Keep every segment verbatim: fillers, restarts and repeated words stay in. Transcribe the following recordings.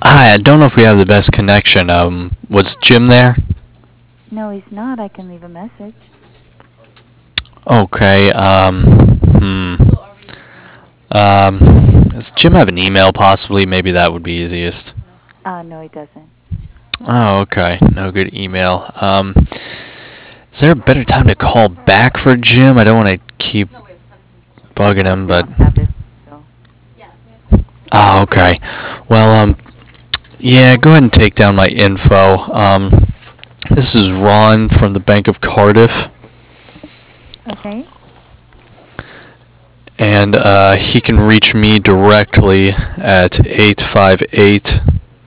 Hi, I don't know if we have the best connection. Um, was Jim there? No, he's not. I can leave a message. Okay, um, hmm. Um, does Jim have an email possibly? Maybe that would be easiest. Uh, no, he doesn't. Oh, okay. No good email. Um, is there a better time to call back for Jim? I don't want to keep bugging him, We but... don't have his bill. Oh, okay. Well, um, yeah, go ahead and take down my info. Um, this is Ron from the Bank of Cardiff. Okay. And uh, he can reach me directly at eight five eight,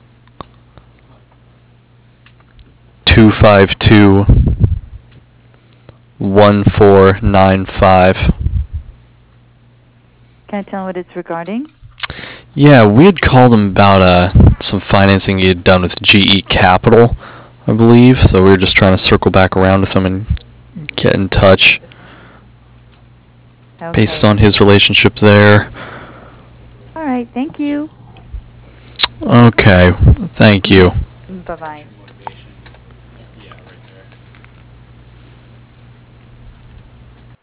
two five two, one four nine five. Can I tell him what it's regarding? Yeah, we had called him about uh, some financing he had done with G E Capital, I believe. So we were just trying to circle back around with him and get in touch Okay. based on his relationship there. All right. Thank you. Okay, thank you. Bye-bye.